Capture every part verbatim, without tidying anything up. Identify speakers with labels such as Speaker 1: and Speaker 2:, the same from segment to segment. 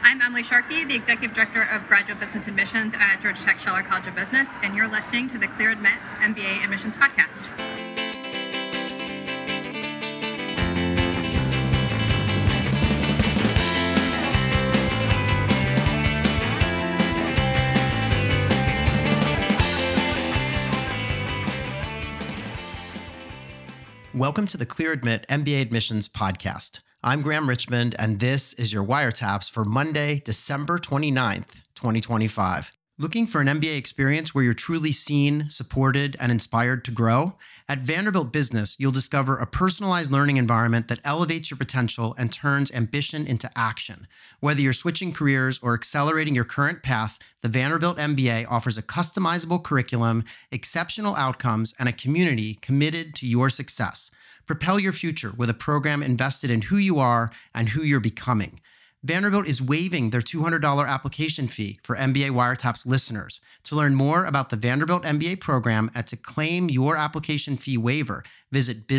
Speaker 1: I'm Emily Sharkey, the Executive Director of Graduate Business Admissions at Georgia Tech Scheller College of Business, and you're listening to the Clear Admit M B A Admissions Podcast.
Speaker 2: Welcome to the Clear Admit M B A Admissions Podcast. I'm Graham Richmond, and this is your wiretaps for Monday, December twenty-ninth, twenty twenty-five. Looking for an M B A experience where you're truly seen, supported, and inspired to grow? At Vanderbilt Business, you'll discover a personalized learning environment that elevates your potential and turns ambition into action. Whether you're switching careers or accelerating your current path, the Vanderbilt M B A offers a customizable curriculum, exceptional outcomes, and a community committed to your success. Propel your future with a program invested in who you are and who you're becoming. Vanderbilt is waiving their two hundred dollars application fee for M B A Wiretaps listeners. To learn more about the Vanderbilt M B A program and to claim your application fee waiver, visit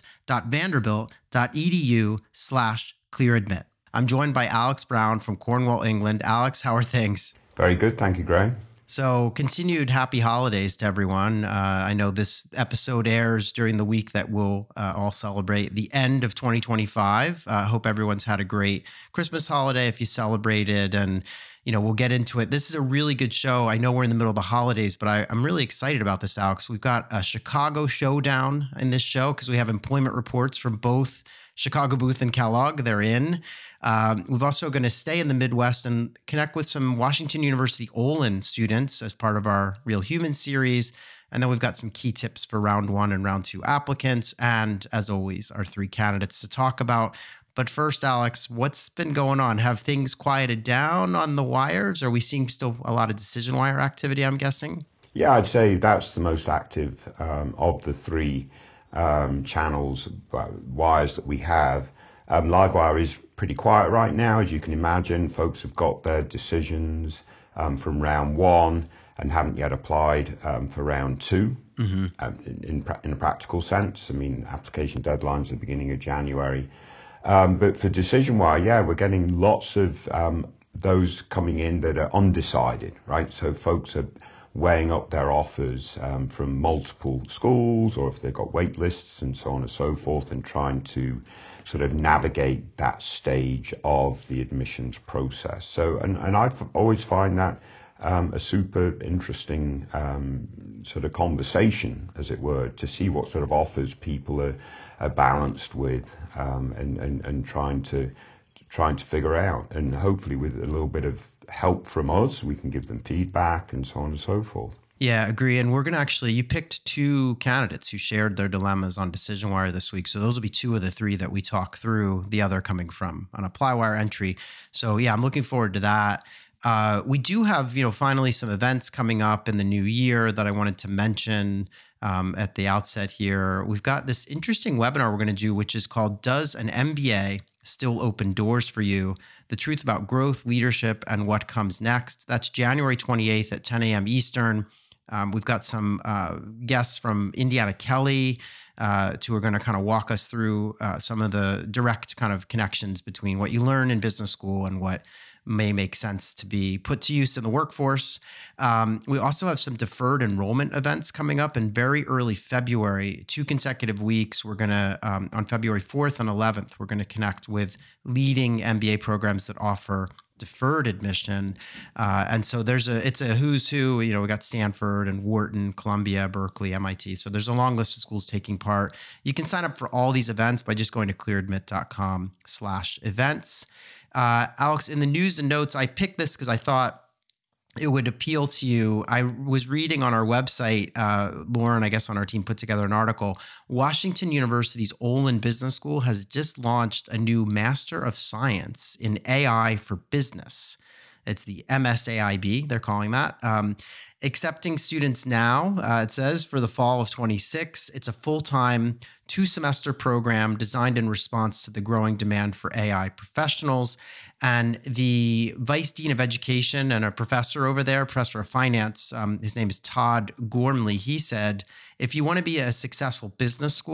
Speaker 2: business.vanderbilt.edu slash clearadmit. I'm joined by Alex Brown from Cornwall, England. Alex, how are things?
Speaker 3: Very good. Thank you, Graham.
Speaker 2: So continued happy holidays to everyone. Uh, I know this episode airs during the week that we'll uh, all celebrate the end of twenty twenty-five. I uh, hope everyone's had a great Christmas holiday if you celebrated, and you know, we'll get into it. This is a really good show. I know we're in the middle of the holidays, but I, I'm really excited about this, Alex. We've got a Chicago showdown in this show because we have employment reports from both Chicago Booth and Kellogg. They're in. Um, we've also going to stay in the Midwest and connect with some Washington University Olin students as part of our Real Human series. And then we've got some key tips for round one and round two applicants. And as always, our three candidates to talk about. But first, Alex, what's been going on? Have things quieted down on the wires? Are we seeing still a lot of decision wire activity, I'm guessing?
Speaker 3: Yeah, I'd say that's the most active um, of the three um, channels, uh, wires that we have. Um, Livewire is pretty quiet right now, as you can imagine. Folks have got their decisions um, from round one and haven't yet applied um, for round two. Mm-hmm. um, in, in, in a practical sense. I mean, application deadlines at the beginning of January. Um, but for decision wire, yeah, we're getting lots of um, those coming in that are undecided, right? So folks are weighing up their offers um, from multiple schools, or if they've got wait lists and so on and so forth, and trying to sort of navigate that stage of the admissions process. So, and, and I always find that um, a super interesting um, sort of conversation, as it were, to see what sort of offers people are, are balanced with um, and, and, and trying to trying to figure out. And hopefully with a little bit of help from us, we can give them feedback and so on and so forth.
Speaker 2: Yeah, agree. And we're going to actually, you picked two candidates who shared their dilemmas on Decision Wire this week. So those will be two of the three that we talk through, the other coming from an ApplyWire entry. So yeah, I'm looking forward to that. Uh, we do have, you know, finally some events coming up in the new year that I wanted to mention um, at the outset here. We've got this interesting webinar we're going to do, which is called Does an M B A Still Open Doors for You? The Truth About Growth, Leadership, and What Comes Next. That's January twenty-eighth at ten a.m. Eastern. Um, we've got some uh, guests from Indiana Kelley uh, who are going to kind of walk us through uh, some of the direct kind of connections between what you learn in business school and what may make sense to be put to use in the workforce. Um, we also have some deferred enrollment events coming up in very early February, two consecutive weeks. We're going to, um, on February fourth and eleventh, we're going to connect with leading M B A programs that offer deferred admission. Uh, and so there's a, it's a who's who, you know, we got Stanford and Wharton, Columbia, Berkeley, M I T. So there's a long list of schools taking part. You can sign up for all these events by just going to clearadmit.com slash events. Uh, Alex, in the news and notes, I picked this because I thought it would appeal to you. I was reading on our website, uh, Lauren, I guess on our team, put together an article. Washington University's Olin Business School has just launched a new Master of Science in A I for Business. It's the M S A I B, they're calling that. Um, accepting students now, uh, it says, for the fall of twenty-six. It's a full-time two-semester program designed in response to the growing demand for A I professionals. And the Vice Dean of Education and a professor over there, professor of finance, um, his name is Todd Gormley, he said, if you want to be a successful business school,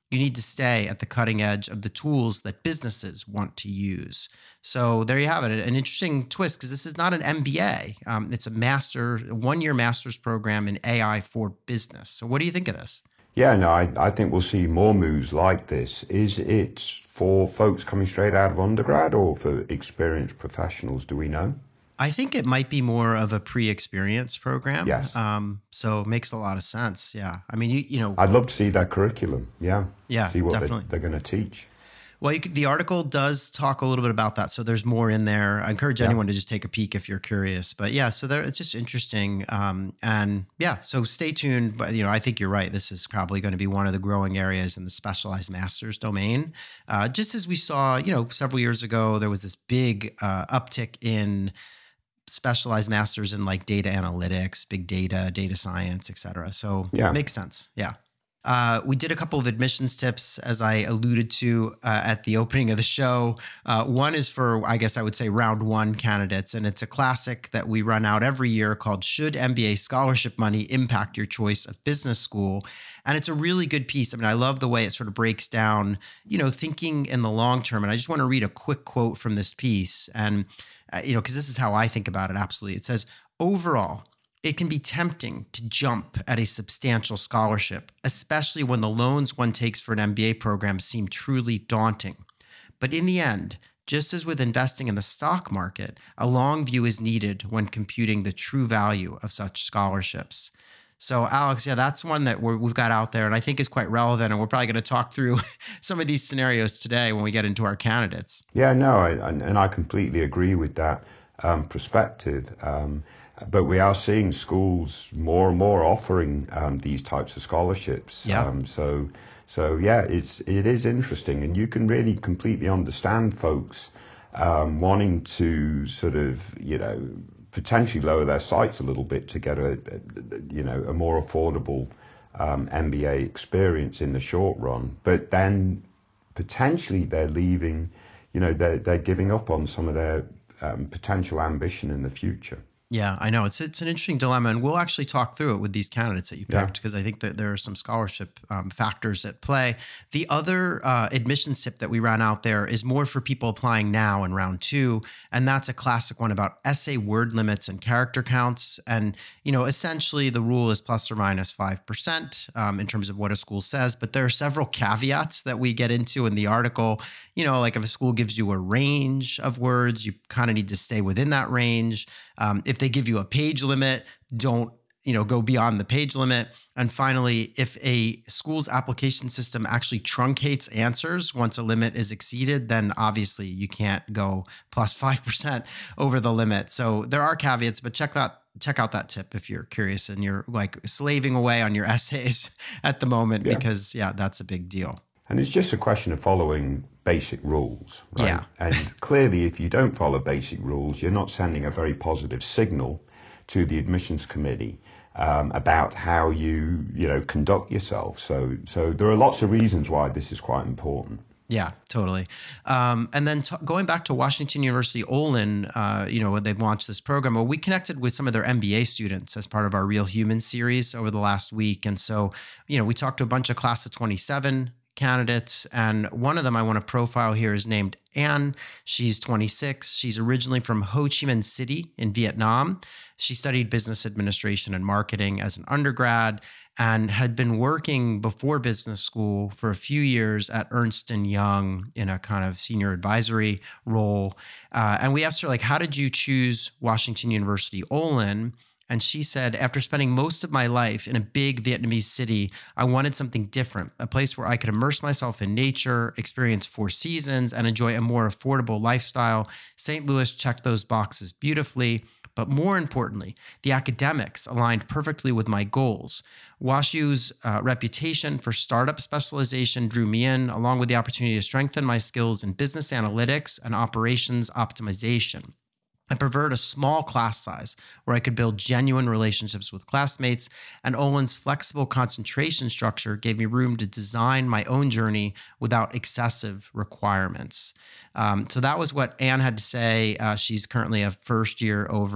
Speaker 2: you need to stay at the cutting edge of the tools that businesses want to use. So there you have it, an interesting twist, because this is not an M B A. Um, it's a master, one-year master's program in A I for business. So what do you think of this?
Speaker 3: Yeah, no, I, I think we'll see more moves like this. Is it for folks coming straight out of undergrad or for experienced professionals? Do we know?
Speaker 2: I think it might be more of a pre-experience program.
Speaker 3: Yes.
Speaker 2: Um, so it makes a lot of sense. Yeah. I mean, you, you know.
Speaker 3: I'd love to see that curriculum. Yeah.
Speaker 2: Yeah,
Speaker 3: see what
Speaker 2: definitely.
Speaker 3: they, they're going to teach.
Speaker 2: Well, you could, the article does talk a little bit about that. So there's more in there. I encourage
Speaker 3: Yeah.
Speaker 2: anyone to just take a peek if you're curious. But yeah, so there, it's just interesting. Um, and yeah, so stay tuned. But, you know, I think you're right. This is probably going to be one of the growing areas in the specialized master's domain. Uh, just as we saw, you know, several years ago, there was this big uh, uptick in specialized masters in like data analytics, big data, data science, et cetera. So
Speaker 3: Yeah.
Speaker 2: it makes sense. Yeah. Uh, we did a couple of admissions tips, as I alluded to uh, at the opening of the show. Uh, one is for, I guess I would say, round one candidates, and it's a classic that we run out every year called Should M B A Scholarship Money Impact Your Choice of Business School? And it's a really good piece. I mean, I love the way it sort of breaks down, you know, thinking in the long term. And I just want to read a quick quote from this piece. And, uh, you know, because this is how I think about it, absolutely. It says, overall, it can be tempting to jump at a substantial scholarship, especially when the loans one takes for an M B A program seem truly daunting. But in the end, just as with investing in the stock market, a long view is needed when computing the true value of such scholarships. So, Alex, yeah, that's one that we're, we've got out there and I think is quite relevant. And we're probably going to talk through some of these scenarios today when we get into our candidates.
Speaker 3: Yeah, no, I, and, and I completely agree with that um, perspective. Um, But we are seeing schools more and more offering um, these types of scholarships.
Speaker 2: Yeah.
Speaker 3: Um, so, so yeah, it's it is interesting, and you can really completely understand folks um, wanting to sort of you know potentially lower their sights a little bit to get a, a you know a more affordable um, M B A experience in the short run. But then potentially they're leaving, you know, they're they're giving up on some of their um, potential ambition in the future.
Speaker 2: Yeah, I know. It's it's an interesting dilemma, and we'll actually talk through it with these candidates that you
Speaker 3: Yeah.
Speaker 2: picked, because I think that there are some scholarship um, factors at play. The other uh, admissions tip that we ran out there is more for people applying now in round two, and that's a classic one about essay word limits and character counts. And, you know, essentially the rule is plus or minus five percent um, in terms of what a school says, but there are several caveats that we get into in the article. You know, like if a school gives you a range of words, you kind of need to stay within that range. Um, if they give you a page limit, don't, you know, go beyond the page limit. And finally, if a school's application system actually truncates answers once a limit is exceeded, then obviously you can't go plus five percent over the limit. So there are caveats, but check that check out that tip if you're curious and you're like slaving away on your essays at the moment,
Speaker 3: Yeah.
Speaker 2: because yeah, that's a big deal.
Speaker 3: And it's just a question of following basic rules, right?
Speaker 2: Yeah.
Speaker 3: And clearly, if you don't follow basic rules, you're not sending a very positive signal to the admissions committee um, about how you, you know, conduct yourself. So, so there are lots of reasons why this is quite important.
Speaker 2: Yeah, totally. Um, and then t- going back to Washington University Olin, uh, you know, when they've launched this program, well, we connected with some of their M B A students as part of our Real Humans series over the last week. And so, you know, we talked to a bunch of class of twenty-seven candidates, and one of them I want to profile here is named Anne. She's twenty-six. She's originally from Ho Chi Minh City in Vietnam. She studied business administration and marketing as an undergrad and had been working before business school for a few years at Ernst and Young in a kind of senior advisory role. Uh, and we asked her, like, how did you choose Washington University Olin? And she said, after spending most of my life in a big Vietnamese city, I wanted something different, a place where I could immerse myself in nature, experience four seasons, and enjoy a more affordable lifestyle. Saint Louis checked those boxes beautifully. But more importantly, the academics aligned perfectly with my goals. WashU's uh, reputation for startup specialization drew me in, along with the opportunity to strengthen my skills in business analytics and operations optimization. I preferred a small class size where I could build genuine relationships with classmates, and Olin's flexible concentration structure gave me room to design my own journey without excessive requirements. Um, so that was what Anne had to say. Uh, she's currently a first year over at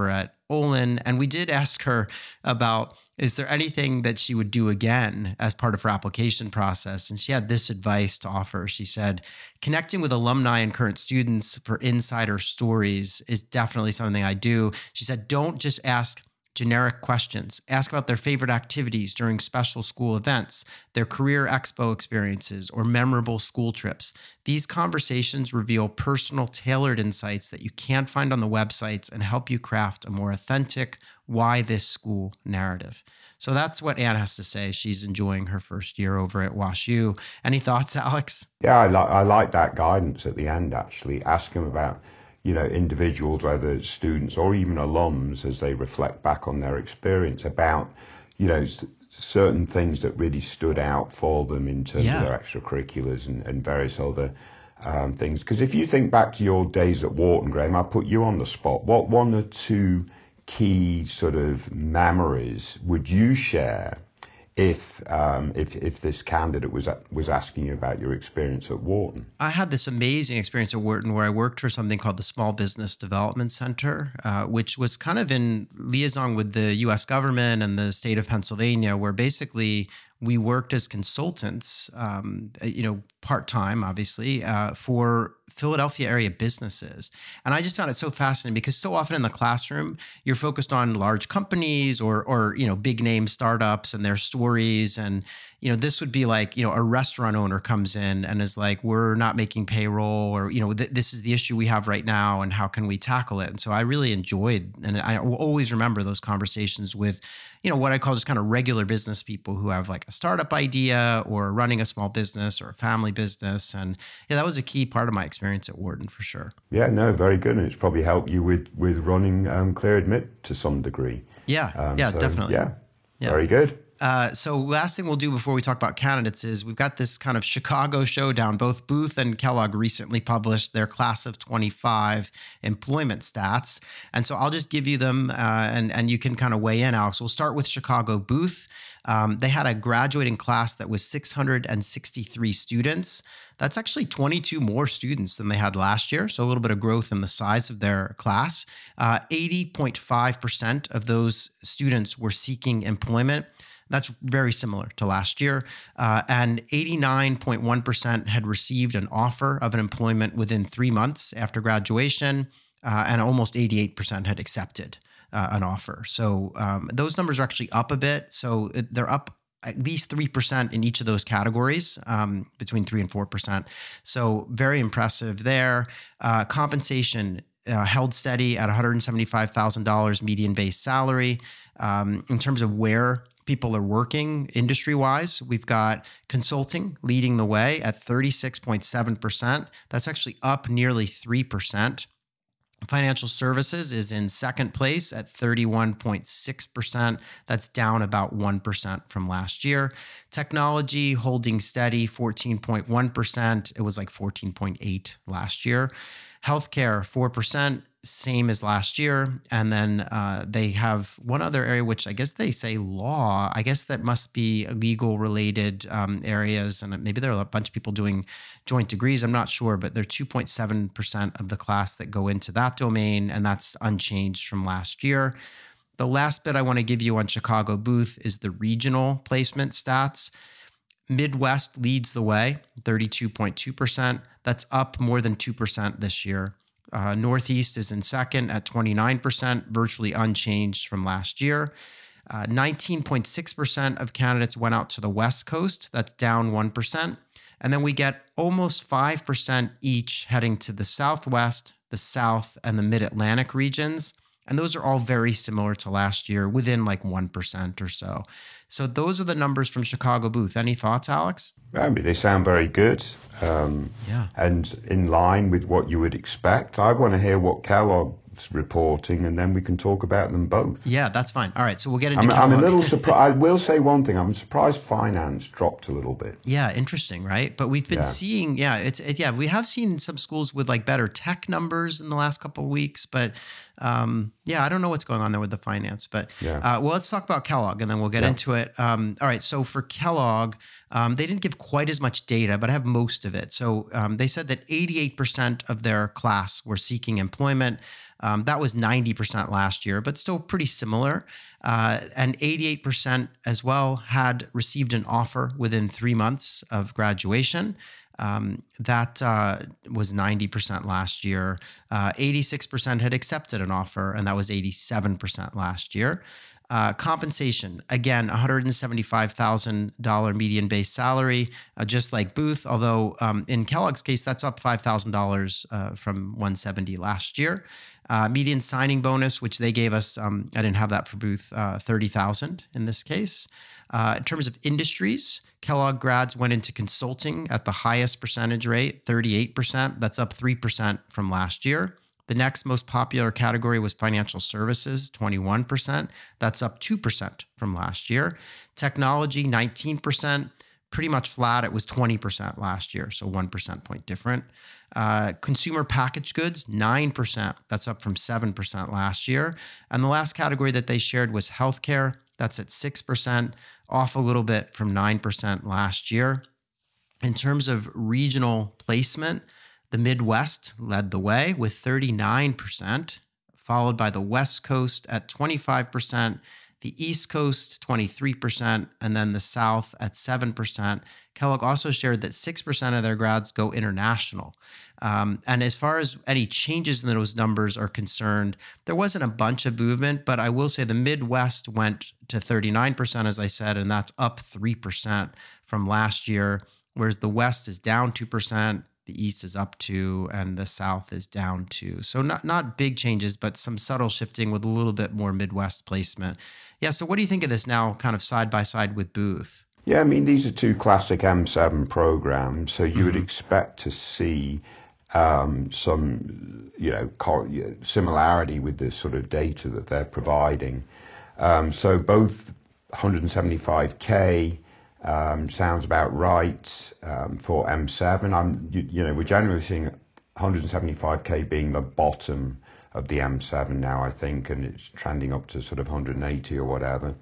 Speaker 2: Olin. And we did ask her about, is there anything that she would do again as part of her application process? And she had this advice to offer. She said, connecting with alumni and current students for insider stories is definitely something I do. She said, don't just ask generic questions. Ask about their favorite activities during special school events, their career expo experiences, or memorable school trips. These conversations reveal personal, tailored insights that you can't find on the websites and help you craft a more authentic, why this school narrative. So that's what Anne has to say. She's enjoying her first year over at WashU. Any thoughts, Alex?
Speaker 3: Yeah, I like I like that guidance at the end, actually. Ask them about, you know, individuals, whether it's students or even alums, as they reflect back on their experience about, you know, s- certain things that really stood out for them in terms
Speaker 2: Yeah.
Speaker 3: of their extracurriculars and, and various other um, things. Because if you think back to your days at Wharton, Graham, I put you on the spot. What one or two key sort of memories would you share if um, if if this candidate was was asking you about your experience at Wharton?
Speaker 2: I had this amazing experience at Wharton where I worked for something called the Small Business Development Center, uh, which was kind of in liaison with the U S government and the state of Pennsylvania, where basically we worked as consultants, um, you know, part-time, obviously, uh, for Philadelphia area businesses. And I just found it so fascinating because so often in the classroom, you're focused on large companies or, or, you know, big name startups and their stories. And, you know, this would be like, you know, a restaurant owner comes in and is like, we're not making payroll, or, you know, th- this is the issue we have right now and how can we tackle it? And so I really enjoyed, and I will always remember those conversations with, you know, what I call just kind of regular business people who have like a startup idea or running a small business or a family business. And yeah, that was a key part of my experience at Wharton for sure.
Speaker 3: Yeah, no, very good, and it's probably helped you with with running um, Clear Admit to some degree.
Speaker 2: Yeah,
Speaker 3: Um,
Speaker 2: yeah,
Speaker 3: so,
Speaker 2: definitely.
Speaker 3: Yeah,
Speaker 2: Yeah.
Speaker 3: very good.
Speaker 2: Uh, so last thing we'll do before we talk about candidates is we've got this kind of Chicago showdown. Both Booth and Kellogg recently published their class of twenty-five employment stats. And so I'll just give you them uh, and, and you can kind of weigh in, Alex. We'll start with Chicago Booth. Um, they had a graduating class that was six hundred sixty-three students. That's actually twenty-two more students than they had last year. So a little bit of growth in the size of their class. Uh, eighty point five percent of those students were seeking employment. That's very similar to last year. Uh, and eighty-nine point one percent had received an offer of an employment within three months after graduation, uh, and almost eighty-eight percent had accepted uh, an offer. So um, those numbers are actually up a bit. So it, they're up at least three percent in each of those categories, um, between three and four percent. So very impressive there. Uh, compensation uh, held steady at one hundred seventy-five thousand dollars median base salary. Um, in terms of where people are working industry-wise, we've got consulting leading the way at thirty-six point seven percent. That's actually up nearly three percent. Financial services is in second place at thirty-one point six percent. That's down about one percent from last year. Technology holding steady, fourteen point one percent. It was like fourteen point eight last year. Healthcare, four percent, same as last year. And then uh, they have one other area, which I guess they say law. I guess that must be legal related um, areas. And maybe there are a bunch of people doing joint degrees. I'm not sure, but they're two point seven percent of the class that go into that domain. And that's unchanged from last year. The last bit I want to give you on Chicago Booth is the regional placement stats. Midwest leads the way, thirty-two point two percent. That's up more than two percent this year. Uh, Northeast is in second at twenty-nine percent, virtually unchanged from last year. Uh, nineteen point six percent of candidates went out to the West Coast. That's down one percent. And then we get almost five percent each heading to the Southwest, the South, and the Mid-Atlantic regions. And those are all very similar to last year, within like one percent or so. So those are the numbers from Chicago Booth. Any thoughts, Alex?
Speaker 3: I mean, they sound very good, um,
Speaker 2: Yeah.
Speaker 3: and in line with what you would expect. I want to hear what Kellogg's reporting, and then we can talk about them both.
Speaker 2: Yeah, that's fine. All right, so we'll get into
Speaker 3: I'm, I'm a
Speaker 2: Kellogg.
Speaker 3: little surprised. I will say one thing. I'm surprised finance dropped a little bit.
Speaker 2: Yeah, interesting, right? But we've been
Speaker 3: Yeah.
Speaker 2: seeing, yeah, it's it, yeah, we have seen some schools with like better tech numbers in the last couple of weeks, but um, yeah, I don't know what's going on there with the finance. But
Speaker 3: Yeah.
Speaker 2: uh, well, let's talk about Kellogg, and then we'll get
Speaker 3: Yeah.
Speaker 2: into it. Um, all right, so for Kellogg, um, they didn't give quite as much data, but I have most of it. So um, they said that eighty-eight percent of their class were seeking employment. Um, that was ninety percent last year, but still pretty similar. Uh, and eighty-eight percent as well had received an offer within three months of graduation. Um, that uh, was ninety percent last year. Uh, eighty-six percent had accepted an offer, and that was eighty-seven percent last year. Uh, compensation, again, one hundred seventy-five thousand dollars median base salary, uh, just like Booth, although um, in Kellogg's case, that's up five thousand dollars uh, from one hundred seventy thousand dollars last year. Uh, median signing bonus, which they gave us, um, I didn't have that for Booth, uh, thirty thousand dollars in this case. Uh, in terms of industries, Kellogg grads went into consulting at the highest percentage rate, thirty-eight percent. That's up three percent from last year. The next most popular category was financial services, twenty-one percent. That's up two percent from last year. Technology, nineteen percent, pretty much flat. It was twenty percent last year, so one percent point different. Uh, consumer packaged goods, nine percent. That's up from seven percent last year. And the last category that they shared was healthcare. That's at six percent, off a little bit from nine percent last year. In terms of regional placement, the Midwest led the way with thirty-nine percent, followed by the West Coast at twenty-five percent, the East Coast twenty-three percent, and then the South at seven percent. Kellogg also shared that six percent of their grads go international. Um, and as far as any changes in those numbers are concerned, there wasn't a bunch of movement, but I will say the Midwest went to thirty-nine percent, as I said, and that's up three percent from last year, whereas the West is down two percent. The East is up two, and the South is down two. So not not big changes, but some subtle shifting with a little bit more Midwest placement. Yeah, so what do you think of this now kind of side by side with Booth?
Speaker 3: Yeah, I mean, these are two classic M seven programs, so you mm-hmm. would expect to see um, some, you know, co- similarity with the sort of data that they're providing. Um, so both one seventy-five K Um, sounds about right um, for M seven. I'm, you, you know, we're generally seeing one seventy-five K being the bottom of the M seven now, I think, and it's trending up to sort of one eighty or whatever.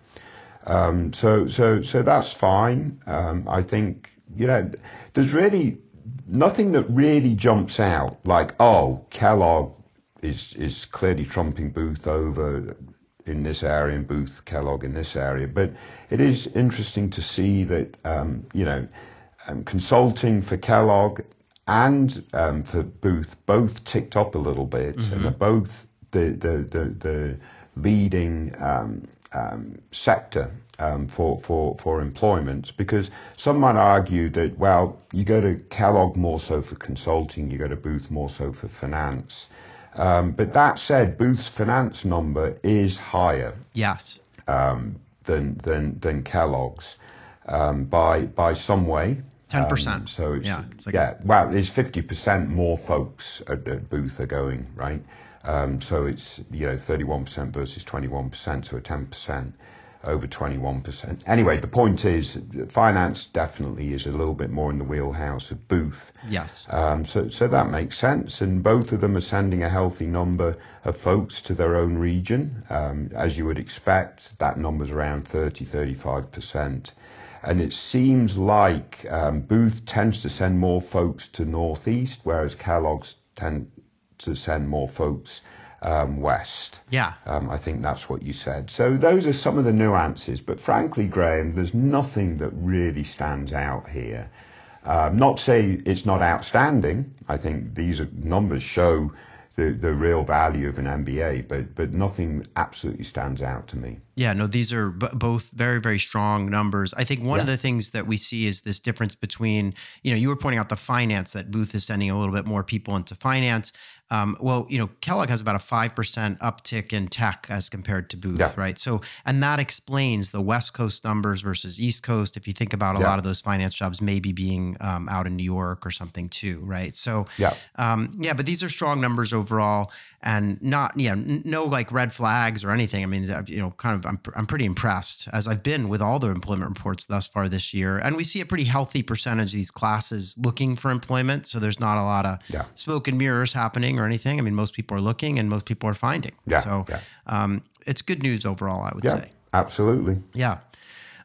Speaker 3: Um, so, so, so that's fine. Um, I think, you know, there's really nothing that really jumps out like, oh, Kellogg is is clearly trumping Booth over in this area and Booth, Kellogg in this area. But it is interesting to see that, um, you know, um, consulting for Kellogg and um, for Booth both ticked up a little bit, mm-hmm. and they're both the, the, the, the leading um, um, sector um, for, for, for employment, because some might argue that, well, you go to Kellogg more so for consulting, you go to Booth more so for finance. Um, but that said, Booth's finance number is higher.
Speaker 2: Yes.
Speaker 3: Um, than than than Kellogg's um, by by some way.
Speaker 2: Ten um, percent.
Speaker 3: So it's,
Speaker 2: yeah, it's like
Speaker 3: yeah. A- well, there's fifty percent more folks at, at Booth are going, right. Um, so it's, you know, thirty-one percent versus twenty-one percent, so a ten percent over twenty-one percent. Anyway, the point is, finance definitely is a little bit more in the wheelhouse of Booth.
Speaker 2: Yes.
Speaker 3: Um, so, so that makes sense. And both of them are sending a healthy number of folks to their own region. Um, as you would expect, that number's around thirty, thirty-five percent. And it seems like um, Booth tends to send more folks to Northeast, whereas Kellogg's tend to send more folks Um, west.
Speaker 2: Yeah.
Speaker 3: Um, I think that's what you said. So those are some of the nuances. But frankly, Graham, there's nothing that really stands out here. Um, not to say it's not outstanding. I think these are, numbers show the, the real value of an M B A, but but nothing absolutely stands out to me.
Speaker 2: Yeah, no, these are b- both very, very strong numbers. I think one
Speaker 3: yeah.
Speaker 2: of the things that we see is this difference between, you know, you were pointing out the finance, that Booth is sending a little bit more people into finance. Um, well, you know, Kellogg has about a five percent uptick in tech as compared to Booth,
Speaker 3: yeah.
Speaker 2: right? So, and that explains the West Coast numbers versus East Coast. If you think about a
Speaker 3: yeah.
Speaker 2: lot of those finance jobs maybe being um, out in New York or something too, right? So,
Speaker 3: yeah,
Speaker 2: um, yeah, but these are strong numbers overall, and not, you know, n- no like red flags or anything. I mean, you know, kind of, I'm, I'm pretty impressed, as I've been with all the employment reports thus far this year. And we see a pretty healthy percentage of these classes looking for employment. So there's not a lot of
Speaker 3: yeah.
Speaker 2: smoke and mirrors happening or anything. I mean, most people are looking and most people are finding.
Speaker 3: Yeah.
Speaker 2: So
Speaker 3: yeah.
Speaker 2: Um, it's good news overall, I would
Speaker 3: yeah,
Speaker 2: say.
Speaker 3: Absolutely.
Speaker 2: Yeah.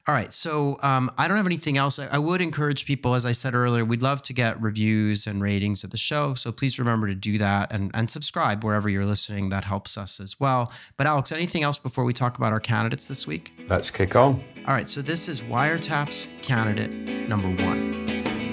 Speaker 2: All right. So um, I don't have anything else. I, I would encourage people, as I said earlier, we'd love to get reviews and ratings of the show. So please remember to do that and, and subscribe wherever you're listening. That helps us as well. But Alex, anything else before we talk about our candidates this week?
Speaker 3: Let's kick on.
Speaker 2: All right. So this is Wiretap's candidate number one.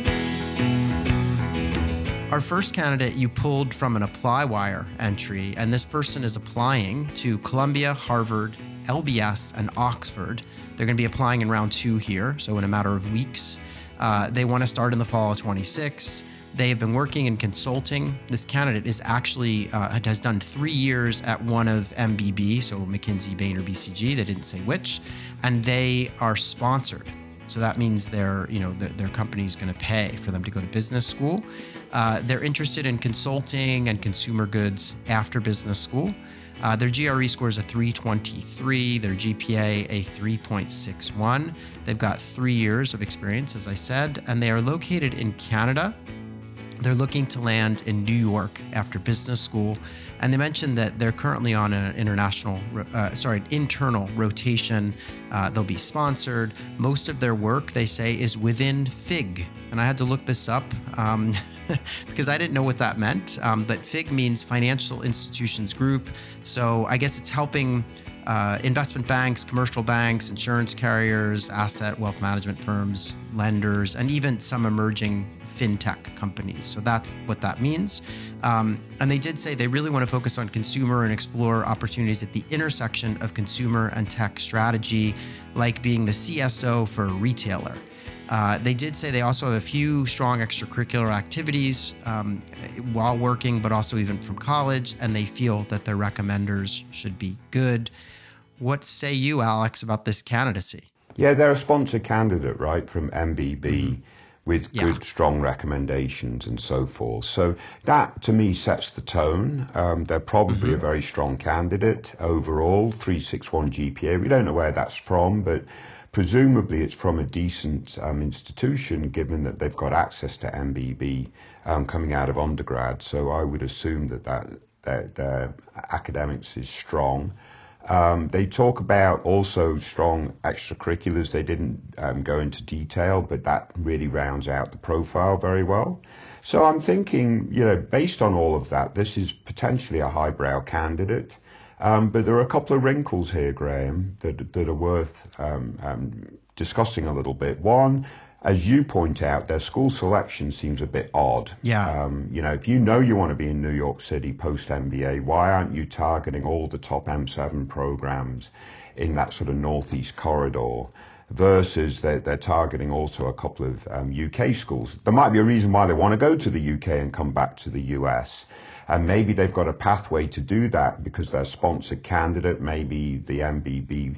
Speaker 2: Our first candidate you pulled from an ApplyWire entry, and this person is applying to Columbia, Harvard, L B S, and Oxford. They're going to be applying in round two here, so in a matter of weeks. Uh, they want to start in the fall of twenty-six. They have been working in consulting. This candidate is actually uh, has done three years at one of M B B, so McKinsey, Bain, or B C G. They didn't say which, and they are sponsored. So that means their, you know, their, their company is going to pay for them to go to business school. Uh, they're interested in consulting and consumer goods after business school. Uh, their G R E score is a three twenty-three, their G P A a three point six one. They've got three years of experience, as I said, and they are located in Canada. They're looking to land in New York after business school. And they mentioned that they're currently on an international, uh, sorry, internal rotation. Uh, they'll be sponsored. Most of their work, they say, is within FIG. And I had to look this up um, because I didn't know what that meant. Um, but FIG means Financial Institutions Group. So I guess it's helping uh, investment banks, commercial banks, insurance carriers, asset wealth management firms, lenders, and even some emerging fintech companies. So that's what that means. Um, and they did say they really want to focus on consumer and explore opportunities at the intersection of consumer and tech strategy, like being the C S O for a retailer. Uh, they did say they also have a few strong extracurricular activities um, while working, but also even from college, and they feel that their recommenders should be good. What say you, Alex, about this candidacy?
Speaker 3: Yeah, they're a sponsored candidate, right, from M B B. Mm-hmm. With
Speaker 2: yeah.
Speaker 3: good, strong recommendations and so forth. So that, to me, sets the tone. Um, they're probably mm-hmm. a very strong candidate overall, three sixty-one G P A. We don't know where that's from, but presumably it's from a decent um, institution, given that they've got access to M B B um, coming out of undergrad. So I would assume that, that their, their academics is strong. Um, they talk about also strong extracurriculars. They didn't um, go into detail, but that really rounds out the profile very well. So I'm thinking, you know, based on all of that, this is potentially a highbrow candidate. Um, but there are a couple of wrinkles here, Graham, that, that are worth um, um, discussing a little bit. One, as you point out, their school selection seems a bit odd.
Speaker 2: Yeah.
Speaker 3: Um, you know, if you know you want to be in New York City post-M B A, why aren't you targeting all the top M seven programs in that sort of northeast corridor versus they're, they're targeting also a couple of um, U K schools? There might be a reason why they want to go to the U K and come back to the U S. And maybe they've got a pathway to do that because their sponsored candidate, maybe the M B B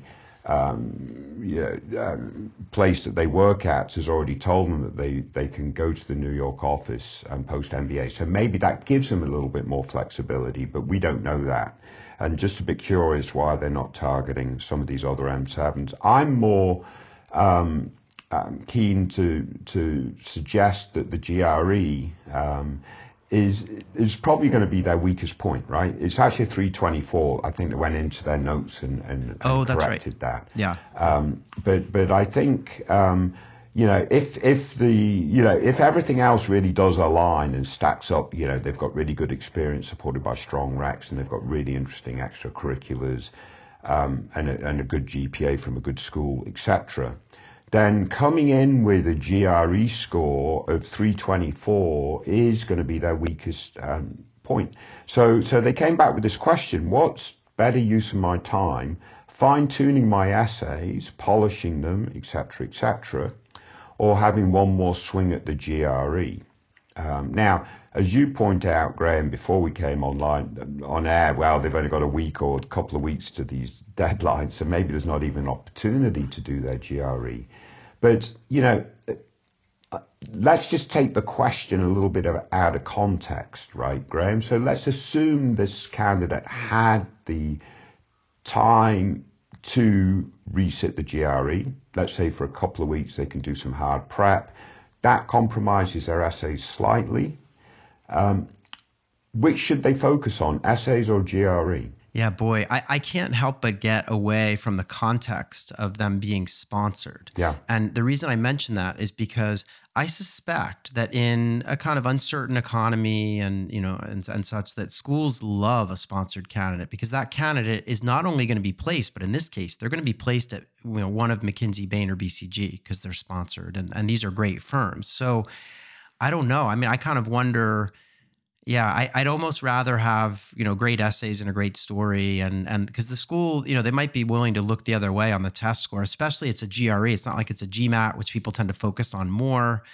Speaker 3: Um, yeah, um, place that they work at has already told them that they, they can go to the New York office and post M B A. So maybe that gives them a little bit more flexibility, but we don't know that. And just a bit curious why they're not targeting some of these other M sevens. I'm more um, um, keen to to suggest that the G R E um, is is probably going to be their weakest point, right? It's actually a three twenty-four. I think that went into their notes and, and, and
Speaker 2: oh, that's
Speaker 3: corrected
Speaker 2: right.
Speaker 3: that.
Speaker 2: Yeah.
Speaker 3: Um, but but I think um, you know if if the you know if everything else really does align and stacks up, you know they've got really good experience supported by strong recs and they've got really interesting extracurriculars um, and a, and a good G P A from a good school, et cetera. Then coming in with a G R E score of three twenty-four is going to be their weakest um, point. So, so they came back with this question: what's better use of my time, fine-tuning my essays, polishing them, et cetera, et cetera, or having one more swing at the G R E? Um, now, as you point out, Graham, before we came online on air, well, they've only got a week or a couple of weeks to these deadlines, so maybe there's not even an opportunity to do their G R E. But, you know, let's just take the question a little bit of, out of context, right, Graham? So let's assume this candidate had the time to resit the G R E. Let's say for a couple of weeks they can do some hard prep. That compromises their essays slightly. Um, which should they focus on, essays or G R E?
Speaker 2: Yeah, boy, I, I can't help but get away from the context of them being sponsored.
Speaker 3: Yeah.
Speaker 2: And the reason I mention that is because I suspect that in a kind of uncertain economy and, you know, and, and such, that schools love a sponsored candidate because that candidate is not only going to be placed, but in this case, they're going to be placed at, you know, one of McKinsey, Bain, or B C G because they're sponsored. And, and these are great firms. So I don't know. I mean, I kind of wonder... Yeah, I, I'd almost rather have, you know, great essays and a great story. And and because the school, you know, they might be willing to look the other way on the test score, especially it's a G R E. It's not like it's a GMAT, which people tend to focus on more.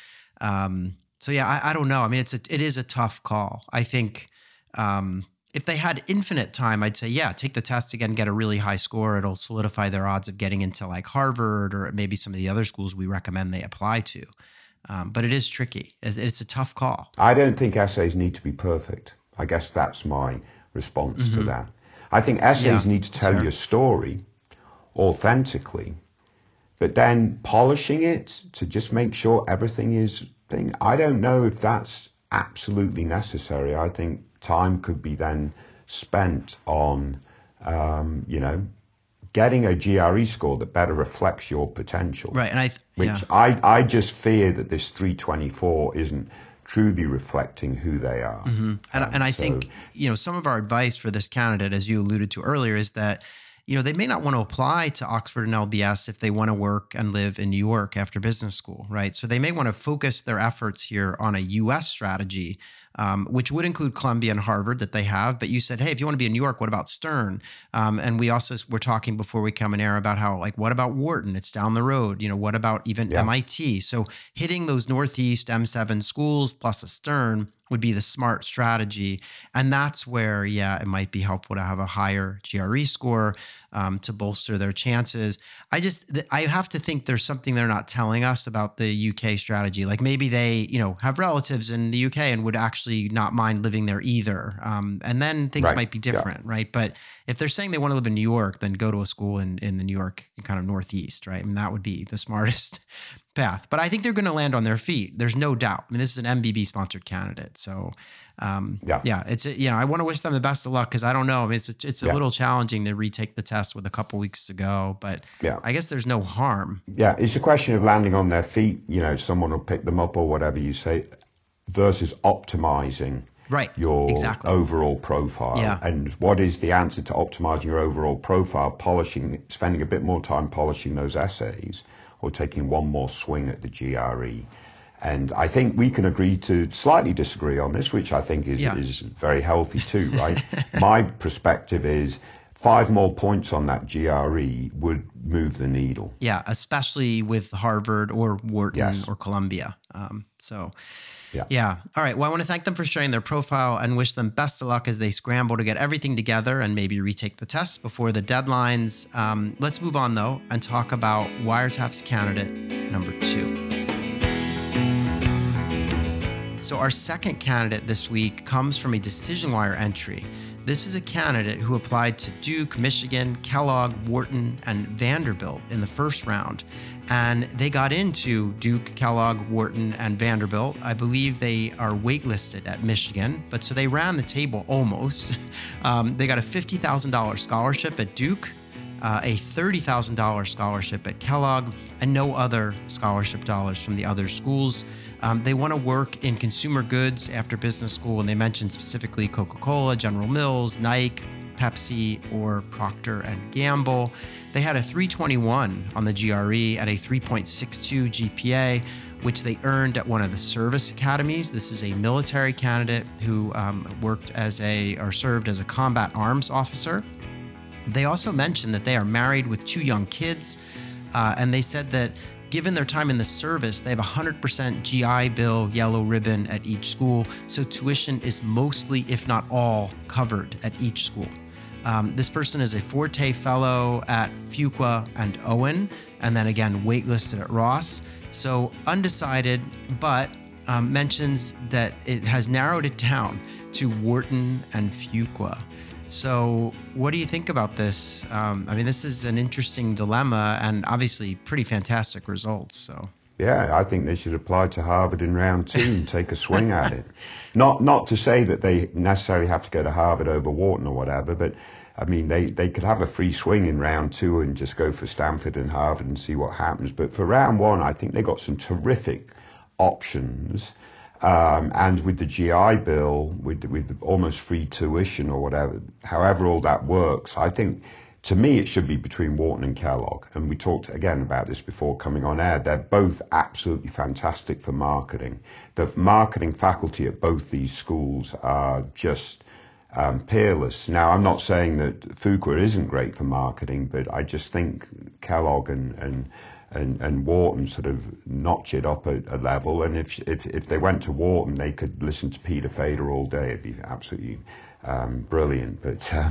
Speaker 2: Um, so, yeah, I, I don't know. I mean, it's a, it is a tough call. I think um, if they had infinite time, I'd say, yeah, take the test again, get a really high score. It'll solidify their odds of getting into like Harvard or maybe some of the other schools we recommend they apply to. Um, but it is tricky. It's a tough call.
Speaker 3: I don't think essays need to be perfect. I guess that's my response mm-hmm. to that. I think essays yeah, need to tell your story authentically, but then polishing it to just make sure everything is thing. I don't know if that's absolutely necessary. I think time could be then spent on, um, you know, getting a G R E score that better reflects your potential.
Speaker 2: Right. And I, th-
Speaker 3: which
Speaker 2: yeah.
Speaker 3: I, I just fear that this three twenty-four isn't truly reflecting who they are.
Speaker 2: Mm-hmm. And,
Speaker 3: um,
Speaker 2: and I
Speaker 3: so,
Speaker 2: think, you know, some of our advice for this candidate, as you alluded to earlier, is that, you know, they may not want to apply to Oxford and L B S if they want to work and live in New York after business school, right? So they may want to focus their efforts here on a U S strategy, um, which would include Columbia and Harvard that they have. But you said, hey, if you want to be in New York, what about Stern? Um, and we also were talking before we come in air about how, like, what about Wharton? It's down the road. You know, what about even yeah. M I T? So hitting those Northeast M seven schools plus a Stern would be the smart strategy. And that's where, yeah, it might be helpful to have a higher G R E score um, to bolster their chances. I just, I have to think there's something they're not telling us about the U K strategy. Like maybe they, you know, have relatives in the U K and would actually not mind living there either. Um, and then things
Speaker 3: right.
Speaker 2: might be different, yeah. right? But if they're saying they want to live in New York, then go to a school in, in the New York kind of Northeast, right? I mean, that would be the smartest path. But I think they're going to land on their feet. There's no doubt. I mean, this is an M B B sponsored candidate. So, um, yeah, yeah, it's, a, you know, I want to wish them the best of luck because I don't know. I mean, it's a, it's a yeah. little challenging to retake the test with a couple weeks ago, but yeah. I guess there's no harm.
Speaker 3: Yeah, it's a question of landing on their feet. You know, someone will pick them up or whatever you say, versus optimizing
Speaker 2: right.
Speaker 3: your
Speaker 2: exactly.
Speaker 3: overall profile.
Speaker 2: Yeah.
Speaker 3: And what is the answer to optimizing your overall profile? Polishing, spending a bit more time polishing those essays, or taking one more swing at the G R E. And I think we can agree to slightly disagree on this, which I think is,
Speaker 2: yeah.
Speaker 3: is very healthy too, right? My perspective is five more points on that G R E would move the needle.
Speaker 2: Yeah, especially with Harvard or Wharton
Speaker 3: yes.
Speaker 2: or Columbia. Um, so...
Speaker 3: Yeah.
Speaker 2: Yeah. All right. Well, I want to thank them for sharing their profile and wish them best of luck as they scramble to get everything together and maybe retake the test before the deadlines. Um, let's move on, though, and talk about Wiretap's candidate number two. So our second candidate this week comes from a DecisionWire entry. This is a candidate who applied to Duke, Michigan, Kellogg, Wharton, and Vanderbilt in the first round. And they got into Duke, Kellogg, Wharton, and Vanderbilt. I believe they are waitlisted at Michigan, but so they ran the table almost. Um, they got a fifty thousand dollars scholarship at Duke, uh, a thirty thousand dollars scholarship at Kellogg, and no other scholarship dollars from the other schools. Um, they want to work in consumer goods after business school, and they mentioned specifically Coca-Cola, General Mills, Nike, Pepsi, or Procter and Gamble. They had a three twenty-one on the G R E and a three point six two G P A, which they earned at one of the service academies. This is a military candidate who um, worked as a, or served as a combat arms officer. They also mentioned that they are married with two young kids, uh, and they said that given their time in the service, they have one hundred percent G I Bill yellow ribbon at each school, so tuition is mostly, if not all, covered at each school. Um, this person is a Forte Fellow at Fuqua and Owen, and then again, waitlisted at Ross. So undecided, but um, mentions that it has narrowed it down to Wharton and Fuqua. So what do you think about this? Um, I mean, this is an interesting dilemma and obviously pretty fantastic results. So
Speaker 3: yeah, I think they should apply to Harvard in round two and take a swing at it. Not not to say that they necessarily have to go to Harvard over Wharton or whatever, but I mean, they, they could have a free swing in round two and just go for Stanford and Harvard and see what happens. But for round one, I think they got some terrific options. Um, and with the G I Bill, with with almost free tuition or whatever, however all that works, I think, to me, it should be between Wharton and Kellogg. And we talked again about this before coming on air. They're both absolutely fantastic for marketing. The marketing faculty at both these schools are just um, peerless. Now, I'm not saying that Fuqua isn't great for marketing, but I just think Kellogg and and And, and Wharton sort of notch it up a, a level. And if, if if they went to Wharton, they could listen to Peter Fader all day. It'd be absolutely um, brilliant. But um,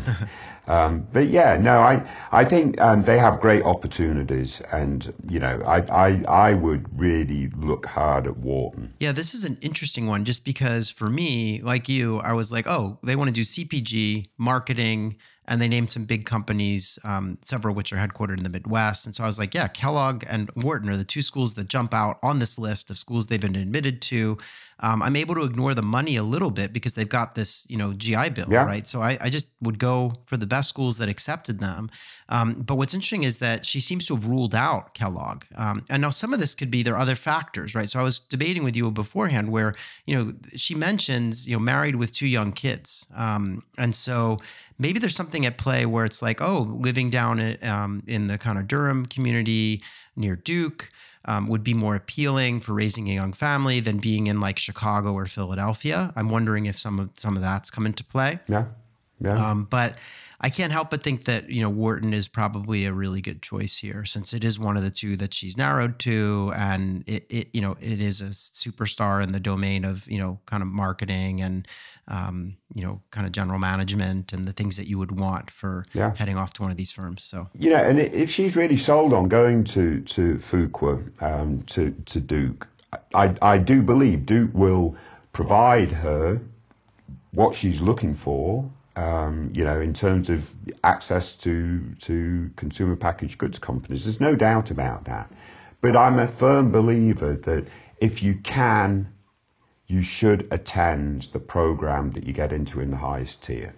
Speaker 3: um, but yeah, no, I I think um, they have great opportunities, and you know, I, I I would really look hard at Wharton.
Speaker 2: Yeah, this is an interesting one, just because for me, like you, I was like, oh, they want to do C P G, marketing. And they named some big companies, um, several of which are headquartered in the Midwest. And so I was like, yeah, Kellogg and Wharton are the two schools that jump out on this list of schools they've been admitted to. Um, I'm able to ignore the money a little bit because they've got this, you know, G I Bill,
Speaker 3: yeah.
Speaker 2: right? So I, I just would go for the best schools that accepted them. Um, but what's interesting is that she seems to have ruled out Kellogg. Um, and now some of this could be there are other factors, right? So I was debating with you beforehand where, you know, she mentions, you know, married with two young kids. Um, and so maybe there's something at play where it's like, oh, living down um, in the kind of Durham community near Duke um, would be more appealing for raising a young family than being in like Chicago or Philadelphia. I'm wondering if some of some of that's come into play.
Speaker 3: Yeah, yeah.
Speaker 2: Um, but I can't help but think that, you know, Wharton is probably a really good choice here, since it is one of the two that she's narrowed to, and it, it you know, it is a superstar in the domain of, you know, kind of marketing and, um, you know, kind of general management and the things that you would want for
Speaker 3: yeah.
Speaker 2: heading off to one of these firms. So,
Speaker 3: you know, and if she's really sold on going to to Fuqua, um, to to Duke, I I do believe Duke will provide her what she's looking for. Um, you know, in terms of access to to consumer packaged goods companies. There's no doubt about that. But I'm a firm believer that if you can, you should attend the program that you get into in the highest tier.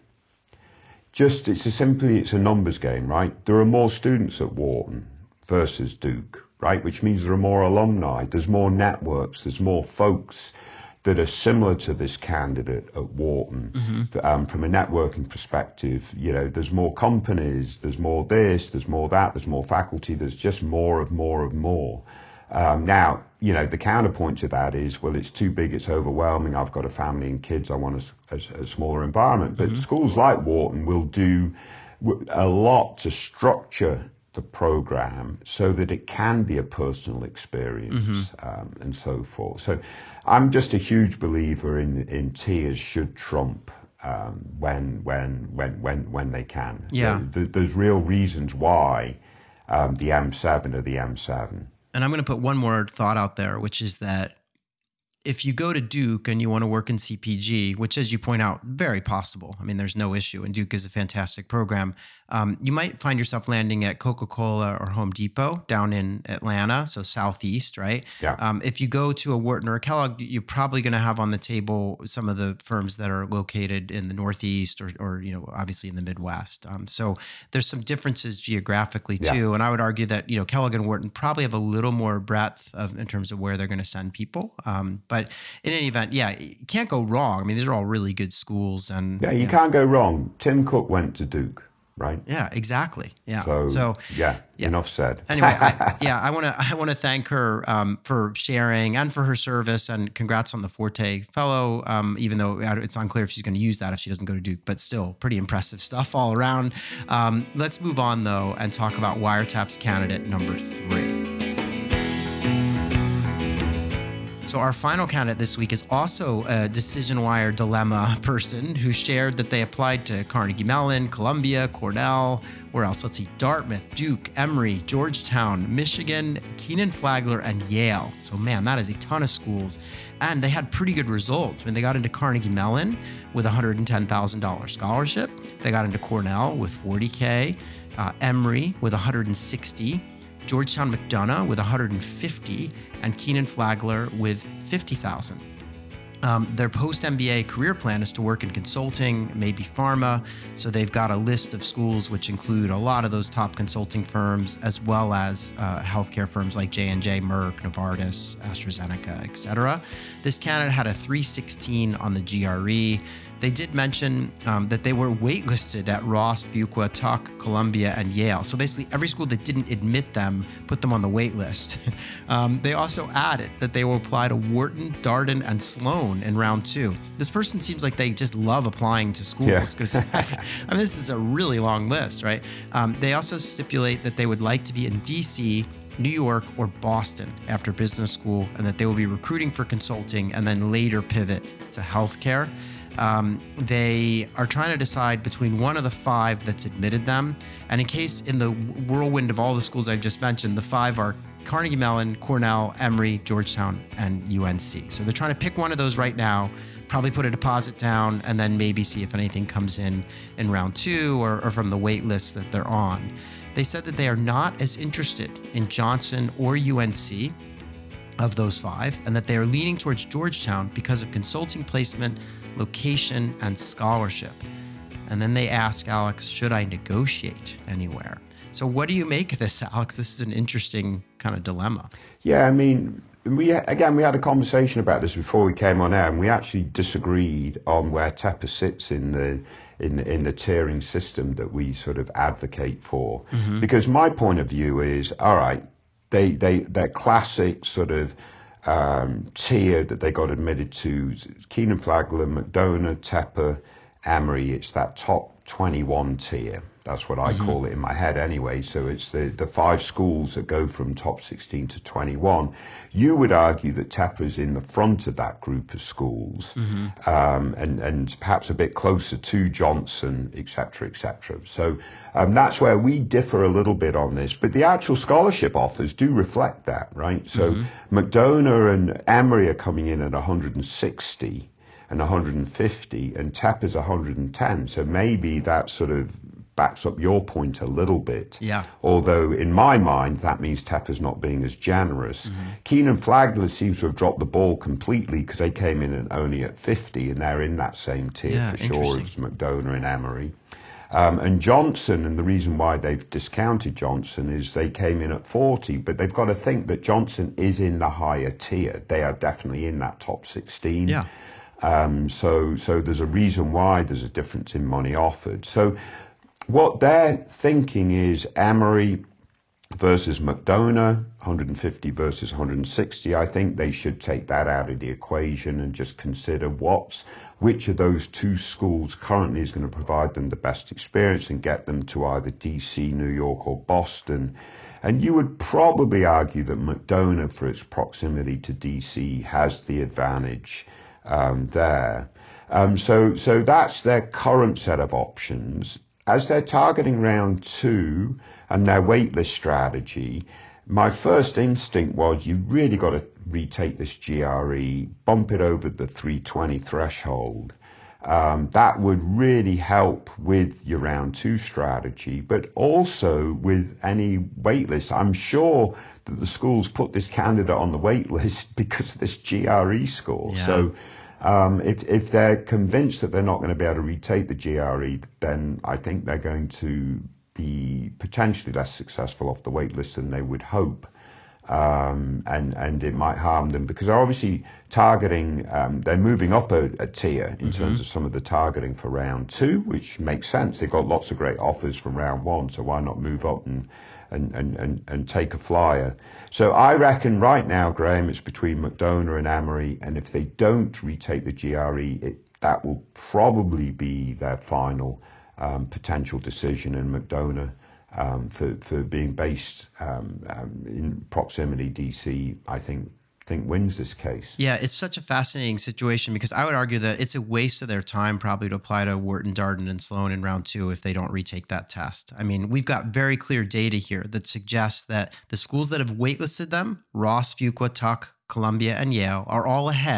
Speaker 3: Just, it's a simply, it's a numbers game, right? There are more students at Wharton versus Duke, right? Which means there are more alumni, there's more networks, there's more folks that are similar to this candidate at Wharton. Mm-hmm. Um, from a networking perspective, you know, there's more companies, there's more this, there's more that, there's more faculty, there's just more of more of more. Um, now, you know, the counterpoint to that is, well, it's too big, it's overwhelming, I've got a family and kids, I want a, a, a smaller environment. But mm-hmm. schools like Wharton will do a lot to structure the program so that it can be a personal experience, mm-hmm. um, and so forth. So I'm just a huge believer in, in tiers should trump um, when when when when when they can.
Speaker 2: Yeah.
Speaker 3: There, there's real reasons why um, the M seven or the M seven.
Speaker 2: And I'm going to put one more thought out there, which is that if you go to Duke and you want to work in C P G, which, as you point out, very possible. I mean, there's no issue, and Duke is a fantastic program. Um, you might find yourself landing at Coca-Cola or Home Depot down in Atlanta, so southeast, right?
Speaker 3: Yeah.
Speaker 2: Um, if you go to a Wharton or a Kellogg, you're probably going to have on the table some of the firms that are located in the Northeast or, or you know, obviously in the Midwest. Um, so there's some differences geographically too, yeah. and I would argue that, you know, Kellogg and Wharton probably have a little more breadth of in terms of where they're going to send people. Um, but in any event, yeah, you can't go wrong. I mean, these are all really good schools, and
Speaker 3: yeah, you,
Speaker 2: you know,
Speaker 3: can't go wrong. Tim Cook went to Duke. Right.
Speaker 2: Yeah, exactly. Yeah.
Speaker 3: So,
Speaker 2: so
Speaker 3: yeah,
Speaker 2: yeah,
Speaker 3: enough said.
Speaker 2: Anyway, I, yeah, I want to I want to thank her um, for sharing and for her service, and congrats on the Forte Fellow. Um, even though it's unclear if she's going to use that if she doesn't go to Duke, but still pretty impressive stuff all around. Um, let's move on though and talk about Wiretap's candidate number three. So our final candidate this week is also a Decision Wire dilemma person who shared that they applied to Carnegie Mellon, Columbia, Cornell, where else? Let's see, Dartmouth, Duke, Emory, Georgetown, Michigan, Keenan Flagler, and Yale. So man, that is a ton of schools. And they had pretty good results. I mean, they got into Carnegie Mellon with a one hundred ten thousand dollars scholarship. They got into Cornell with forty K, uh, Emory with one hundred sixty, Georgetown McDonough with one hundred fifty, and Keenan Flagler with fifty thousand. Um, their post-M B A career plan is to work in consulting, maybe pharma. So they've got a list of schools which include a lot of those top consulting firms, as well as uh, healthcare firms like J and J, Merck, Novartis, AstraZeneca, et cetera. This candidate had a three sixteen on the G R E. They did mention um, that they were waitlisted at Ross, Fuqua, Tuck, Columbia, and Yale. So basically every school that didn't admit them put them on the wait list. um, they also added that they will apply to Wharton, Darden, and Sloan in round two. This person seems like they just love applying to schools because yeah. I mean, this is a really long list, right? Um, they also stipulate that they would like to be in D C, New York, or Boston after business school, and that they will be recruiting for consulting and then later pivot to healthcare. Um, they are trying to decide between one of the five that's admitted them. And in case in the whirlwind of all the schools I've just mentioned, the five are Carnegie Mellon, Cornell, Emory, Georgetown, and U N C. So they're trying to pick one of those right now, probably put a deposit down, and then maybe see if anything comes in in round two or, or from the wait list that they're on. They said that they are not as interested in Johnson or U N C of those five, and that they are leaning towards Georgetown because of consulting placement, location, and scholarship. And then they ask Alex, should I negotiate anywhere? So what do you make of this, Alex? This is an interesting kind of dilemma.
Speaker 3: Yeah, I mean, we again, we had a conversation about this before we came on air, and we actually disagreed on where Tepper sits in the in the, in the tiering system that we sort of advocate for. Mm-hmm. Because my point of view is, all right, they they they're classic sort of um, tier that they got admitted to: Kenan-Flagler, McDonough, Tepper, Emory. It's that top twenty-one tier. That's what I mm-hmm. call it in my head anyway. So it's the, the five schools that go from top sixteen to twenty-one. You would argue that Tepper's in the front of that group of schools, mm-hmm. um, and, and perhaps a bit closer to Johnson, et cetera, et cetera. So um, that's where we differ a little bit on this. But the actual scholarship offers do reflect that, right? So mm-hmm. McDonough and Emory are coming in at one hundred sixty and one hundred fifty, and Tepper's one hundred ten. So maybe that sort of backs up your point a little bit.
Speaker 2: Yeah.
Speaker 3: Although in my mind, that means Tepper's not being as generous. Mm-hmm. Kenan-Flagler seems to have dropped the ball completely because they came in and only at fifty, and they're in that same tier yeah, for sure as McDonough and Emory. Um, and Johnson, and the reason why they've discounted Johnson is they came in at forty, but they've got to think that Johnson is in the higher tier. They are definitely in that top sixteen.
Speaker 2: Yeah.
Speaker 3: Um, so, so there's a reason why there's a difference in money offered. So what they're thinking is Emory versus McDonough, one hundred fifty versus one hundred sixty. I think they should take that out of the equation and just consider what's, which of those two schools currently is going to provide them the best experience and get them to either D C, New York, or Boston. And you would probably argue that McDonough, for its proximity to D C, has the advantage um, there. Um, so, so that's their current set of options. As they're targeting round two and their waitlist strategy, my first instinct was you've really got to retake this G R E, bump it over the three twenty threshold. Um, that would really help with your round two strategy, but also with any waitlist. I'm sure that the schools put this candidate on the waitlist because of this G R E score.
Speaker 2: Yeah.
Speaker 3: So Um, if, if they're convinced that they're not going to be able to retake the G R E, then I think they're going to be potentially less successful off the wait list than they would hope. Um, and, and it might harm them because they're obviously targeting, um, they're moving up a, a tier in mm-hmm. terms of some of the targeting for round two, which makes sense. They've got lots of great offers from round one, so why not move up and And, and, and, and take a flyer. So I reckon right now, Graham, it's between McDonough and Emory, and if they don't retake the G R E, it, that will probably be their final um, potential decision. And McDonough, um, for, for being based um, um, in proximity D C, I think think wins this case.
Speaker 2: Yeah, it's such a fascinating situation because I would argue that it's a waste of their time probably to apply to Wharton, Darden, and Sloan in round two if they don't retake that test. I mean, we've got very clear data here that suggests that the schools that have waitlisted them, Ross, Fuqua, Tuck, Columbia, and Yale, are all ahead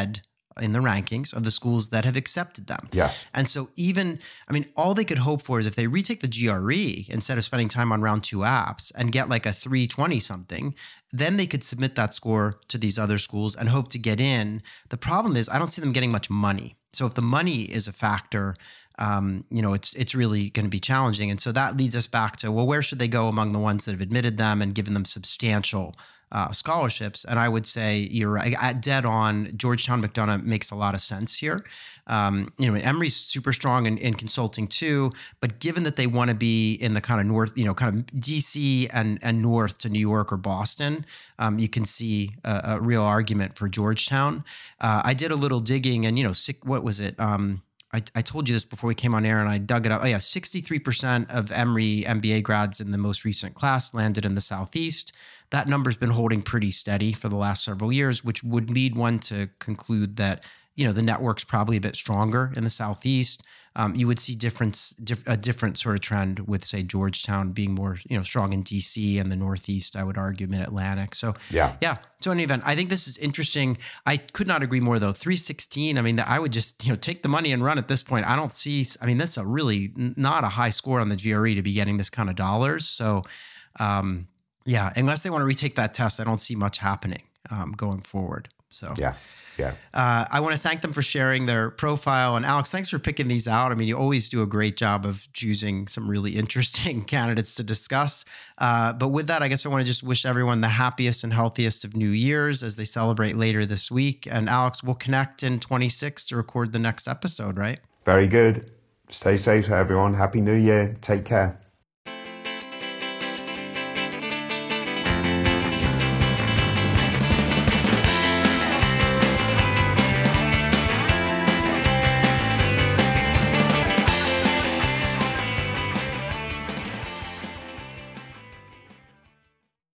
Speaker 2: in the rankings of the schools that have accepted them.
Speaker 3: Yes.
Speaker 2: And so even, I mean, all they could hope for is if they retake the G R E instead of spending time on round two apps and get like a three twenty something, then they could submit that score to these other schools and hope to get in. The problem is I don't see them getting much money. So if the money is a factor, um, you know, it's it's really going to be challenging. And so that leads us back to, well, where should they go among the ones that have admitted them and given them substantial uh, scholarships? And I would say you're right, at dead on. Georgetown McDonough makes a lot of sense here. Um, you know, Emory's super strong in, in consulting too, but given that they want to be in the kind of north, you know, kind of D C and and north to New York or Boston, um, you can see a, a real argument for Georgetown. Uh, I did a little digging, and you know, sick, what was it? Um, I, I told you this before we came on air, and I dug it up. Oh yeah, sixty-three percent of Emory M B A grads in the most recent class landed in the Southeast. That number's been holding pretty steady for the last several years, which would lead one to conclude that, you know, the network's probably a bit stronger in the Southeast. Um, you would see difference, diff, a different sort of trend with, say, Georgetown being more, you know, strong in D C and the Northeast, I would argue, Mid-Atlantic. So,
Speaker 3: yeah.
Speaker 2: Yeah. So in any event, I think this is interesting. I could not agree more, though. three sixteen, I mean, I would just, you know, take the money and run at this point. I don't see, I mean, that's a really not a high score on the G R E to be getting this kind of dollars. So, um, yeah, unless they want to retake that test, I don't see much happening um, going forward. So,
Speaker 3: yeah. Yeah.
Speaker 2: Uh, I want to thank them for sharing their profile. And Alex, thanks for picking these out. I mean, you always do a great job of choosing some really interesting candidates to discuss. Uh, but with that, I guess I want to just wish everyone the happiest and healthiest of New Year's as they celebrate later this week. And Alex, we'll connect in twenty-six to record the next episode, right?
Speaker 3: Very good. Stay safe, everyone. Happy New Year. Take care.